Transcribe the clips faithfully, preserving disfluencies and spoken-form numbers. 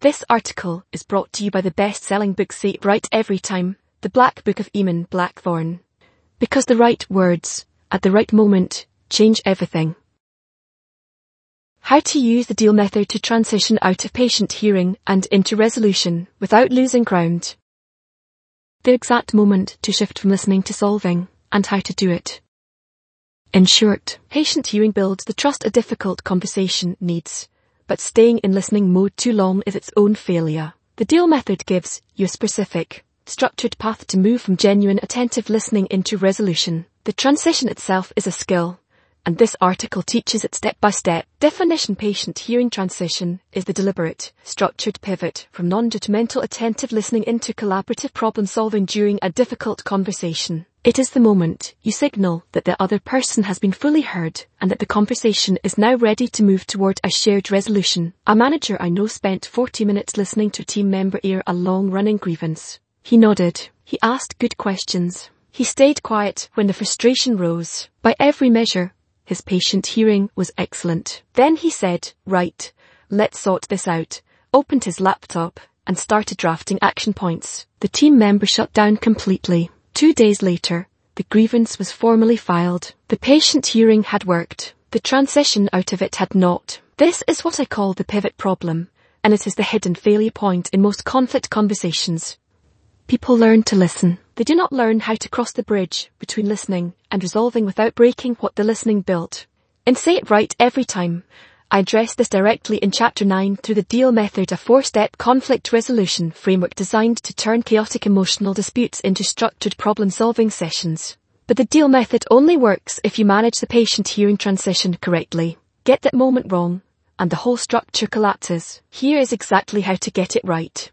This article is brought to you by the best-selling book Say It Right Every Time, The Black Book of Eamon Blackthorne. Because the right words, at the right moment, change everything. How to use the deal method to transition out of patient hearing and into resolution without losing ground. The exact moment to shift from listening to solving, and how to do it. In short, patient hearing builds the trust a difficult conversation needs, but staying in listening mode too long is its own failure. The deal method gives you a specific, structured path to move from genuine attentive listening into resolution. The transition itself is a skill, and this article teaches it step by step. Definition: patient hearing transition is the deliberate, structured pivot from non-judgmental attentive listening into collaborative problem solving during a difficult conversation. It is the moment you signal that the other person has been fully heard and that the conversation is now ready to move toward a shared resolution. A manager I know spent forty minutes listening to a team member air a long-running grievance. He nodded. He asked good questions. He stayed quiet when the frustration rose. By every measure, his patient hearing was excellent. Then he said, "Right, let's sort this out," opened his laptop, and started drafting action points. The team member shut down completely. Two days later, the grievance was formally filed. The patient hearing had worked. The transition out of it had not. This is what I call the pivot problem, and it is the hidden failure point in most conflict conversations. People learn to listen. They do not learn how to cross the bridge between listening and resolving without breaking what the listening built. In Say It Right Every Time, I address this directly in Chapter nine through the deal method, a four-step conflict resolution framework designed to turn chaotic emotional disputes into structured problem-solving sessions. But the deal method only works if you manage the patient hearing transition correctly. Get that moment wrong, and the whole structure collapses. Here is exactly how to get it right.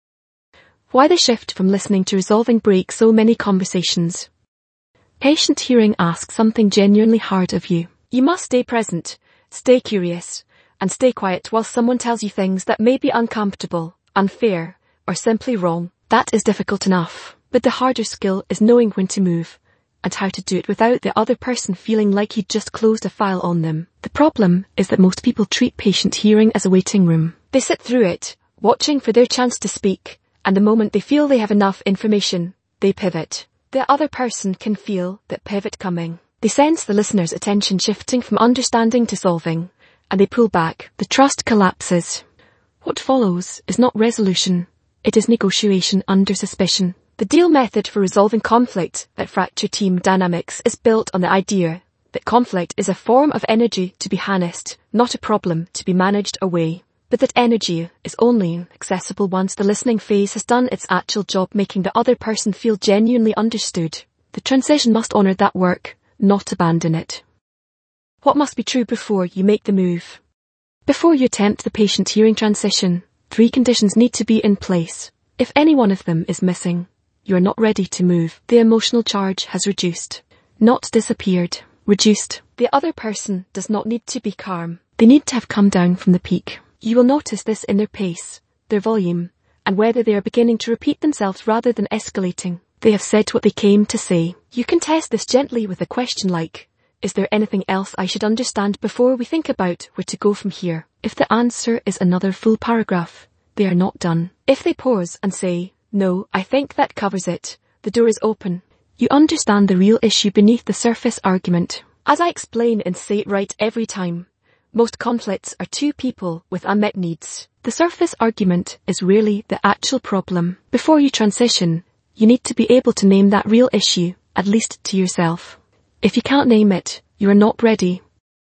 Why the shift from listening to resolving breaks so many conversations. Patient hearing asks something genuinely hard of you. You must stay present, stay curious, and stay quiet while someone tells you things that may be uncomfortable, unfair, or simply wrong. That is difficult enough, but the harder skill is knowing when to move, and how to do it without the other person feeling like you just closed a file on them. The problem is that most people treat patient hearing as a waiting room. They sit through it, watching for their chance to speak, and the moment they feel they have enough information, they pivot. The other person can feel that pivot coming. They sense the listener's attention shifting from understanding to solving, and they pull back. The trust collapses. What follows is not resolution. It is negotiation under suspicion. The deal method for resolving conflict that fracture team dynamics is built on the idea that conflict is a form of energy to be harnessed, not a problem to be managed away. But that energy is only accessible once the listening phase has done its actual job, making the other person feel genuinely understood. The transition must honour that work, not abandon it. What must be true before you make the move? Before you attempt the patient hearing transition, three conditions need to be in place. If any one of them is missing, you are not ready to move. The emotional charge has reduced, not disappeared. Reduced. The other person does not need to be calm. They need to have come down from the peak. You will notice this in their pace, their volume, and whether they are beginning to repeat themselves rather than escalating. They have said what they came to say. You can test this gently with a question like, "Is there anything else I should understand before we think about where to go from here?" If the answer is another full paragraph, they are not done. If they pause and say, "No, I think that covers it," the door is open. You understand the real issue beneath the surface argument. As I explain in Say It Right Every Time, most conflicts are two people with unmet needs. The surface argument is rarely the actual problem. Before you transition, you need to be able to name that real issue, at least to yourself. If you can't name it, you are not ready.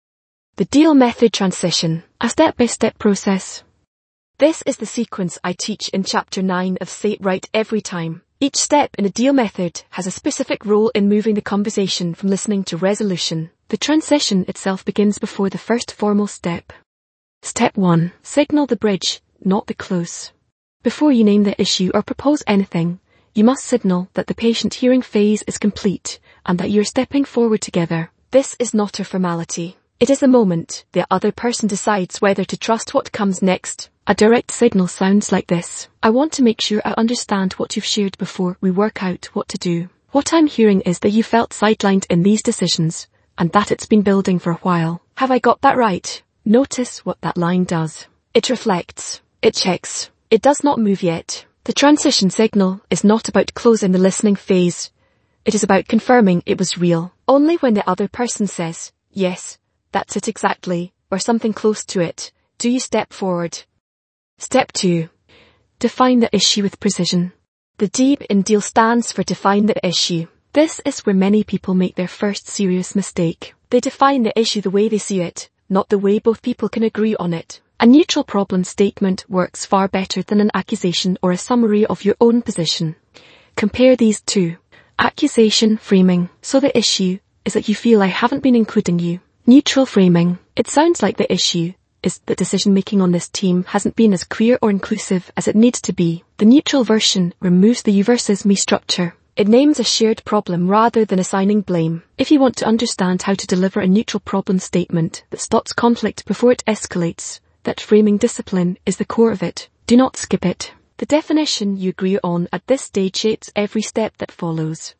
The deal method transition, a step-by-step process. This is the sequence I teach in Chapter nine of Say It Right Every Time. Each step in the deal method has a specific role in moving the conversation from listening to resolution. The transition itself begins before the first formal step. Step one. Signal the bridge, not the close. Before you name the issue or propose anything, you must signal that the patient hearing phase is complete and that you're stepping forward together. This is not a formality. It is the moment the other person decides whether to trust what comes next. A direct signal sounds like this. "I want to make sure I understand what you've shared before we work out what to do. What I'm hearing is that you felt sidelined in these decisions, and that it's been building for a while. Have I got that right?" Notice what that line does. It reflects. It checks. It does not move yet. The transition signal is not about closing the listening phase. It is about confirming it was real. Only when the other person says, yes, that's it exactly, or something close to it, do you step forward. Step two. Define the issue with precision. The D in deal stands for define the issue. This is where many people make their first serious mistake. They define the issue the way they see it, not the way both people can agree on it. A neutral problem statement works far better than an accusation or a summary of your own position. Compare these two. Accusation framing. So the issue is that you feel I haven't been including you. Neutral framing. It sounds like the issue is that decision making on this team hasn't been as clear or inclusive as it needs to be. The neutral version removes the you versus me structure. It names a shared problem rather than assigning blame. If you want to understand how to deliver a neutral problem statement that stops conflict before it escalates, that framing discipline is the core of it. Do not skip it. The definition you agree on at this stage shapes every step that follows.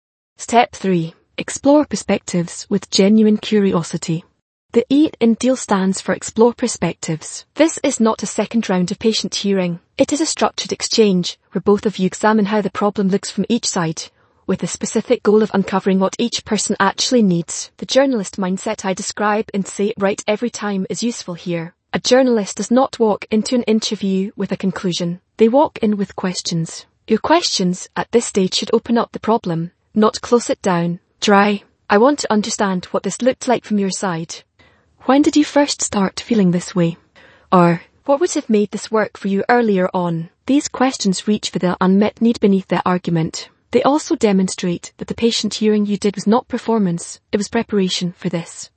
Step three. Explore perspectives with genuine curiosity. The E in deal stands for explore perspectives. This is not a second round of patient hearing. It is a structured exchange where both of you examine how the problem looks from each side, with the specific goal of uncovering what each person actually needs. The journalist mindset I describe in Say It Right Every Time is useful here. A journalist does not walk into an interview with a conclusion. They walk in with questions. Your questions at this stage should open up the problem, not close it down. Try. I want to understand what this looked like from your side. When did you first start feeling this way? Or, what would have made this work for you earlier on? These questions reach for the unmet need beneath the argument. They also demonstrate that the patient hearing you did was not performance, it was preparation for this.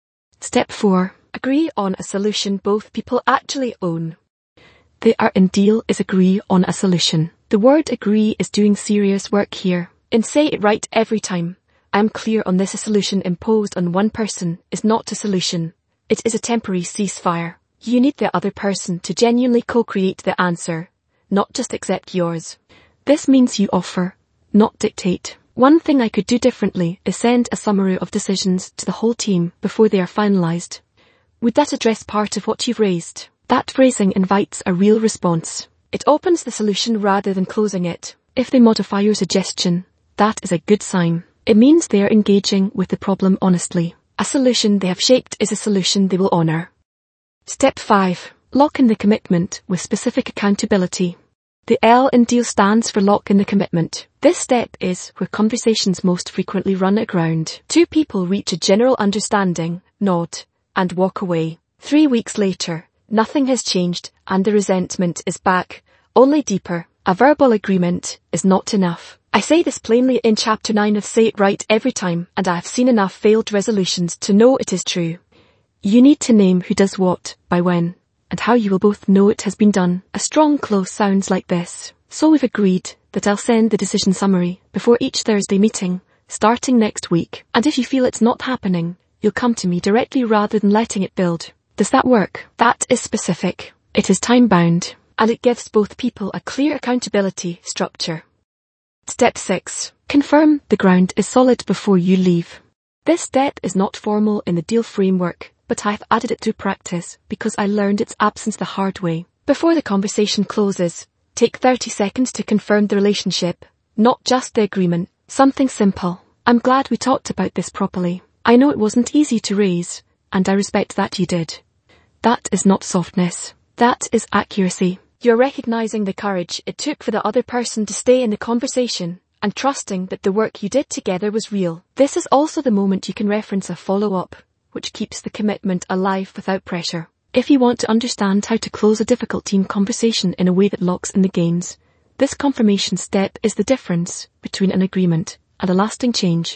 Step four. Agree on a solution both people actually own. The R in deal is agree on a solution. The word agree is doing serious work here. In Say It Right Every Time, I am clear on this: a solution imposed on one person is not a solution. It is a temporary ceasefire. You need the other person to genuinely co-create the answer, not just accept yours. This means you offer, not dictate. One thing I could do differently is send a summary of decisions to the whole team before they are finalised. Would that address part of what you've raised? That phrasing invites a real response. It opens the solution rather than closing it. If they modify your suggestion, that is a good sign. It means they are engaging with the problem honestly. A solution they have shaped is a solution they will honour. Step five. Lock in the commitment with specific accountability. The L in deal stands for lock in the commitment. This step is where conversations most frequently run aground. Two people reach a general understanding, nod, and walk away. Three weeks later, nothing has changed and the resentment is back, only deeper. A verbal agreement is not enough. I say this plainly in chapter nine of Say It Right Every Time, and I have seen enough failed resolutions to know it is true. You need to name who does what, by when, and how you will both know it has been done. A strong close sounds like this. So we've agreed that I'll send the decision summary before each Thursday meeting, starting next week. And if you feel it's not happening, you'll come to me directly rather than letting it build. Does that work? That is specific. It is time-bound, and it gives both people a clear accountability structure. Step six. Confirm the ground is solid before you leave. This step is not formal in the deal framework, but I've added it to practice because I learned its absence the hard way. Before the conversation closes, take thirty seconds to confirm the relationship, not just the agreement. Something simple. I'm glad we talked about this properly. I know it wasn't easy to raise, and I respect that you did. That is not softness. That is accuracy. You're recognizing the courage it took for the other person to stay in the conversation and trusting that the work you did together was real. This is also the moment you can reference a follow-up, which keeps the commitment alive without pressure. If you want to understand how to close a difficult team conversation in a way that locks in the gains, this confirmation step is the difference between an agreement and a lasting change.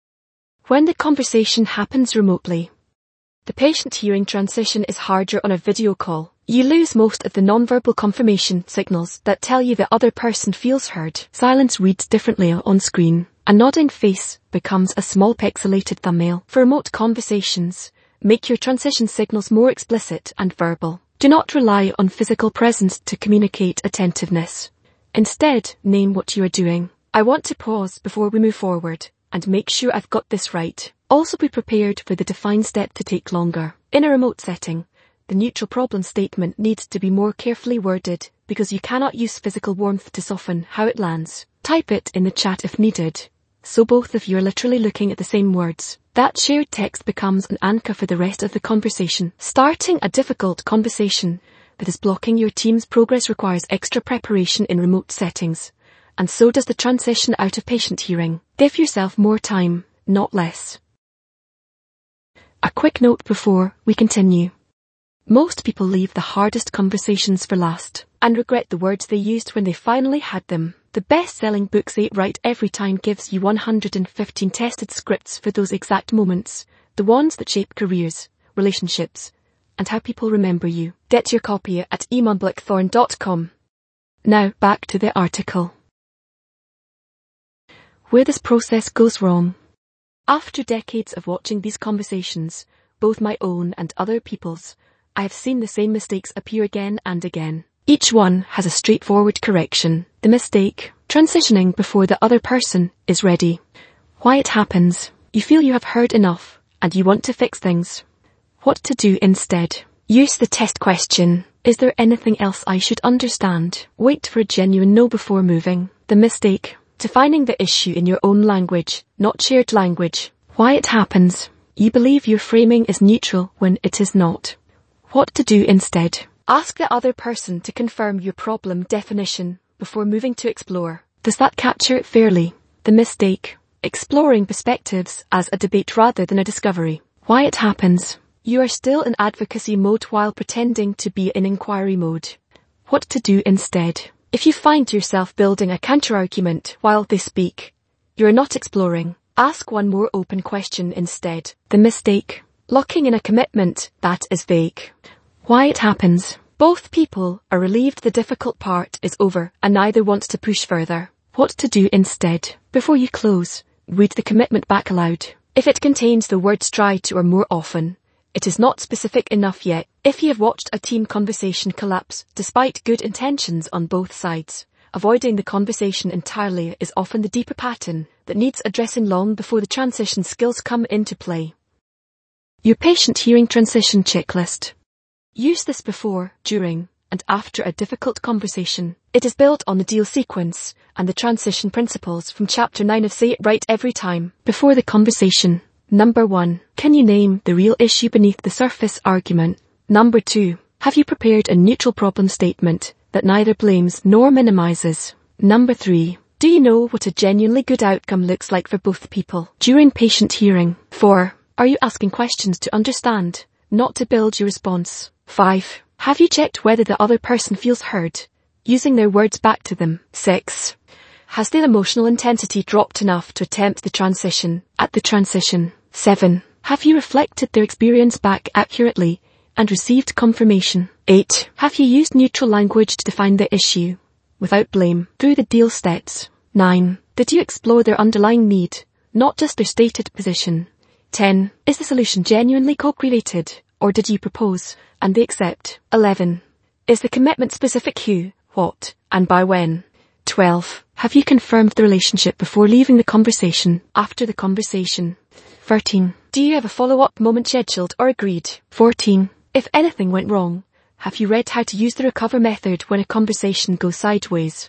When the conversation happens remotely, the patient hearing transition is harder on a video call. You lose most of the nonverbal confirmation signals that tell you the other person feels heard. Silence reads differently on screen. A nodding face becomes a small pixelated thumbnail. For remote conversations, make your transition signals more explicit and verbal. Do not rely on physical presence to communicate attentiveness. Instead, name what you are doing. I want to pause before we move forward and make sure I've got this right. Also be prepared for the defined step to take longer. In a remote setting, the neutral problem statement needs to be more carefully worded because you cannot use physical warmth to soften how it lands. Type it in the chat if needed, so both of you are literally looking at the same words. That shared text becomes an anchor for the rest of the conversation. Starting a difficult conversation that is blocking your team's progress requires extra preparation in remote settings, and so does the transition out of patient hearing. Give yourself more time, not less. A quick note before we continue. Most people leave the hardest conversations for last and regret the words they used when they finally had them. The best-selling book Say It Right Every Time gives you one hundred fifteen tested scripts for those exact moments, the ones that shape careers, relationships, and how people remember you. Get your copy at eamon blackthorn dot com. Now back to the article. Where this process goes wrong. After decades of watching these conversations, both my own and other people's, I have seen the same mistakes appear again and again. Each one has a straightforward correction. The mistake, transitioning before the other person is ready. Why it happens. You feel you have heard enough, and you want to fix things. What to do instead. Use the test question. Is there anything else I should understand? Wait for a genuine no before moving. The mistake, defining the issue in your own language, not shared language. Why it happens. You believe your framing is neutral when it is not. What to do instead. Ask the other person to confirm your problem definition before moving to explore. Does that capture it fairly? The mistake, exploring perspectives as a debate rather than a discovery. Why it happens. You are still in advocacy mode while pretending to be in inquiry mode. What to do instead. If you find yourself building a counter-argument while they speak, you are not exploring. Ask one more open question instead. The mistake, locking in a commitment that is vague. Why it happens. Both people are relieved the difficult part is over and neither wants to push further. What to do instead. Before you close, read the commitment back aloud. If it contains the words try to or more often, it is not specific enough yet. If you have watched a team conversation collapse despite good intentions on both sides, avoiding the conversation entirely is often the deeper pattern that needs addressing long before the transition skills come into play. Your patient hearing transition checklist. Use this before, during, and after a difficult conversation. It is built on the deal sequence and the transition principles from chapter nine of Say It Right Every Time. Before the conversation. Number one. Can you name the real issue beneath the surface argument? Number two. Have you prepared a neutral problem statement that neither blames nor minimizes? Number three. Do you know what a genuinely good outcome looks like for both people during patient hearing? Four. Are you asking questions to understand, not to build your response? Five. Have you checked whether the other person feels heard, using their words back to them? Six. Has their emotional intensity dropped enough to attempt the transition at the transition? Seven. Have you reflected their experience back accurately and received confirmation? Eight. Have you used neutral language to define the issue, without blame, through the deal steps? Nine. Did you explore their underlying need, not just their stated position? Ten. Is the solution genuinely co-created, or did you propose, and they accept? Eleven. Is the commitment specific who, what, and by when? Twelve. Have you confirmed the relationship before leaving the conversation, after the conversation? Thirteen. Do you have a follow-up moment scheduled or agreed? Fourteen. If anything went wrong, have you read how to use the recover method when a conversation goes sideways?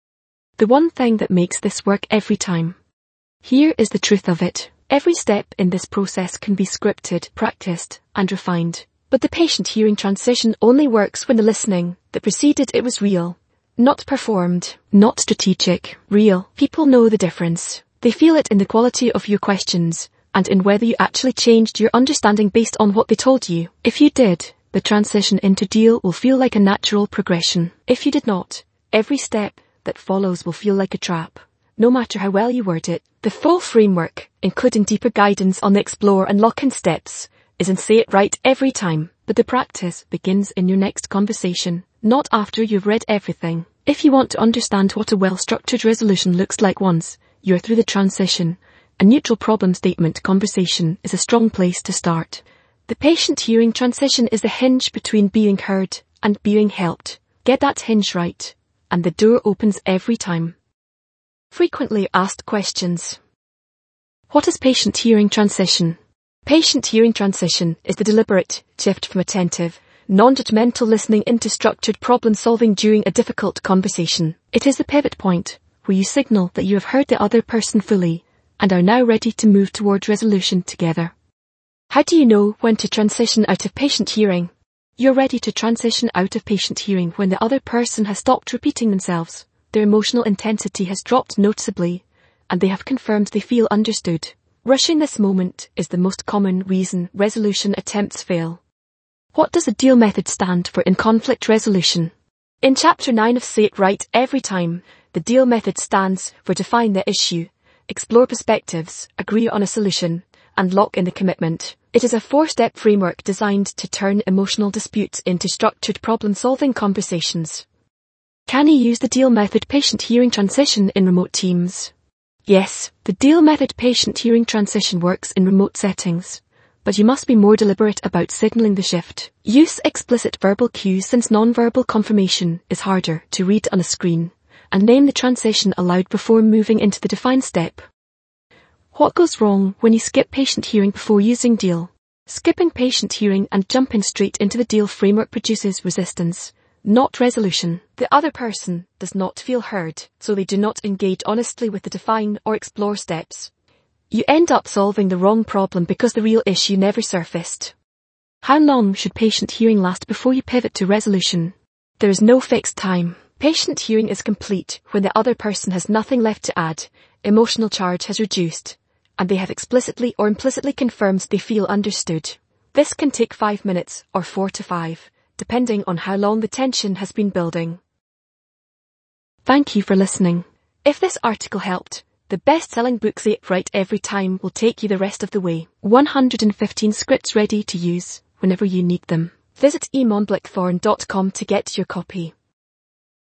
The one thing that makes this work every time. Here is the truth of it. Every step in this process can be scripted, practiced, and refined. But the patient hearing transition only works when the listening that preceded it was real. Not performed, not strategic, real. People know the difference. They feel it in the quality of your questions, and in whether you actually changed your understanding based on what they told you. If you did, the transition into deal will feel like a natural progression. If you did not, every step that follows will feel like a trap. No matter how well you word it, the full framework, including deeper guidance on the explore and lock-in steps, is in Say It Right Every Time. But the practice begins in your next conversation, not after you've read everything. If you want to understand what a well-structured resolution looks like once you're through the transition, a neutral problem statement conversation is a strong place to start. The patient hearing transition is the hinge between being heard and being helped. Get that hinge right, and the door opens every time. Frequently asked questions. What is patient hearing transition? Patient hearing transition is the deliberate shift from attentive, Non-judgmental listening into structured problem solving during a difficult conversation. It is the pivot point where you signal that you have heard the other person fully and are now ready to move towards resolution together. How do you know when to transition out of patient hearing? You're ready to transition out of patient hearing when the other person has stopped repeating themselves, their emotional intensity has dropped noticeably, and they have confirmed they feel understood. Rushing this moment is the most common reason resolution attempts fail. What does the DEAL method stand for in conflict resolution? In Chapter nine of Say It Right Every Time, the DEAL method stands for define the issue, explore perspectives, agree on a solution, and lock in the commitment. It is a four-step framework designed to turn emotional disputes into structured problem-solving conversations. Can you use the DEAL method patient hearing transition in remote teams? Yes, the DEAL method patient hearing transition works in remote settings, but you must be more deliberate about signaling the shift. Use explicit verbal cues since non-verbal confirmation is harder to read on a screen, and name the transition aloud before moving into the define step. What goes wrong when you skip patient hearing before using DEAL? Skipping patient hearing and jumping straight into the DEAL framework produces resistance, not resolution. The other person does not feel heard, so they do not engage honestly with the define or explore steps. You end up solving the wrong problem because the real issue never surfaced. How long should patient hearing last before you pivot to resolution? There is no fixed time. Patient hearing is complete when the other person has nothing left to add, emotional charge has reduced, and they have explicitly or implicitly confirmed they feel understood. This can take five minutes or four to five, depending on how long the tension has been building. Thank you for listening. If this article helped, the best-selling book Say It Right Every Time will take you the rest of the way. one hundred fifteen scripts ready to use whenever you need them. Visit e mon blackthorn dot com to get your copy.